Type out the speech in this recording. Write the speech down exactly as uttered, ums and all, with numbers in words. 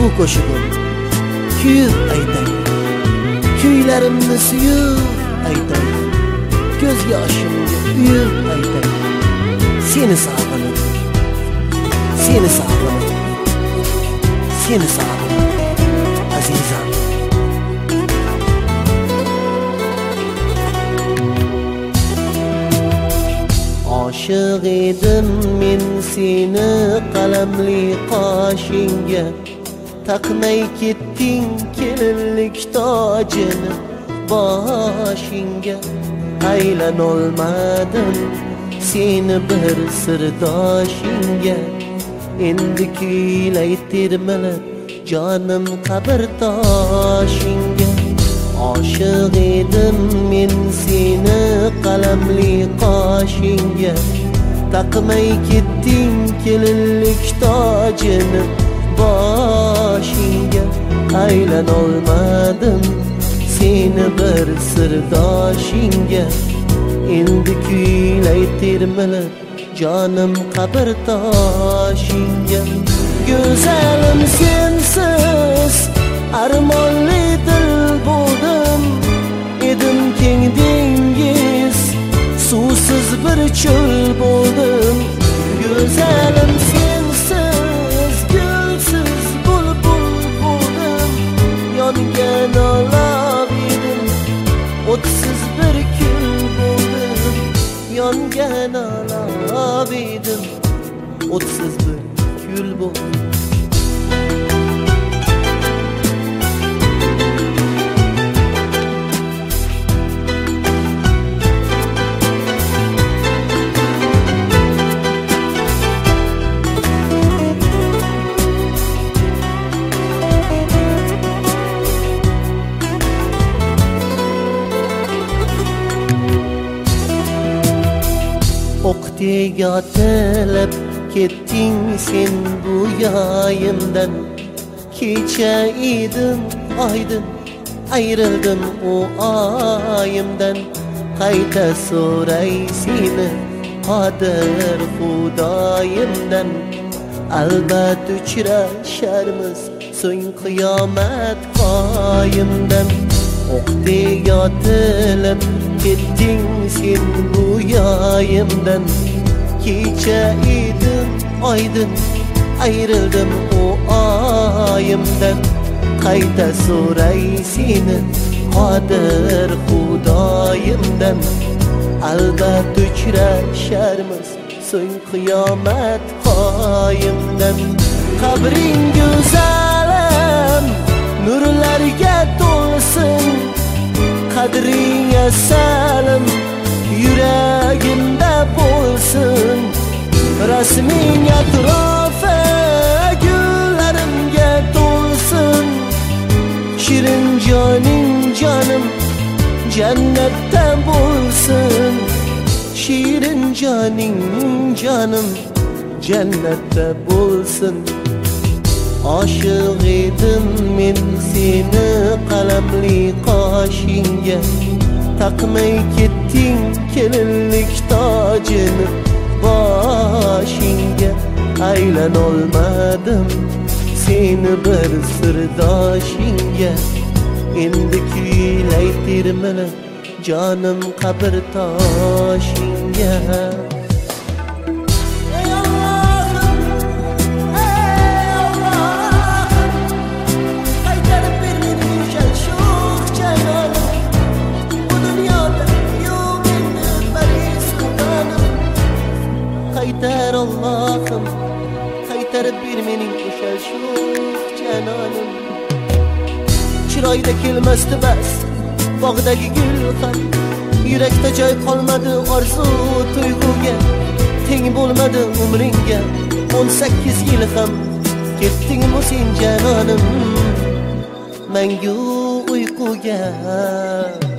bu qo'shig'im kuyib aytay, kuylarimni suyib aytay, ko'z yoshimga uyib aytay, seni sog'inib, seni sog'inib, seni sog'inib azizam. Oshiq edim men seni qalamli qoshingga, taqmay ketding kelinlik tojini boshingga. Aylanolmadim seni bir sirdoshingga, endi kuylay termilib jonim qabrtoshingga. Oshiq edim men seni qalamli qoshingga, taqmay ketding kelinlik tojini boshingga. Aylanolmadim seni bir sirdoshingga, endi kuylay termilib jonim qabrtoshingga. Go'zalim sensiz armonli dil bo'ldim, edim keng dengiz suvsiz bir cho'l bo'ldim. Go'zalim sensiz gulsiz bulbul bo'ldim, yongan olov edim o'tsiz bir kul bo'ldim. Yongan olov edim o'tsiz bir kul bo'ldim. O'qtiga tilib ketding sen bu yoyimdan, kecha edim oydin ayrildim o oyimdan. Qayta so'ray seni qodir xudoyimdan, albat uchrasharmiz so'ng qiyomat qoyimdan. O'qtiga tilib ketding sen bu yoyimdan, kecha edim oydin ayrildim o oyimdan. Qayta so'ray seni qodir xudoyimdan, albat uchrasharmiz so'ng qiyomat qoyimdan. Qabring go'zalim nurlarga to'lsin, qadring asalim yuragimda bo'lsin. Rasming atrofi gullarimga to'lsin, shirin joning jonim jannatda bo'lsin. Shirin joning jonim jannatda bo'lsin. Oshiq edim men seni qalamli qoshingga, taqmay ketding kelinlik tojini boshingga. Aylanolmadim seni bir sirdoshingga, endi kuylay termilib jonim qabrtoshingga. Qaytar Allohim, qaytarib bir mening o'sha sho'x janonim. Chiroyda kelmasdi bas bog'dagi gul ham, yurakda joy qolmadi orzu tuyg'uga. Teng bo'lmadi umringga o'n sakkiz yil ham, ketdingmi sen janonim mangu uyquga.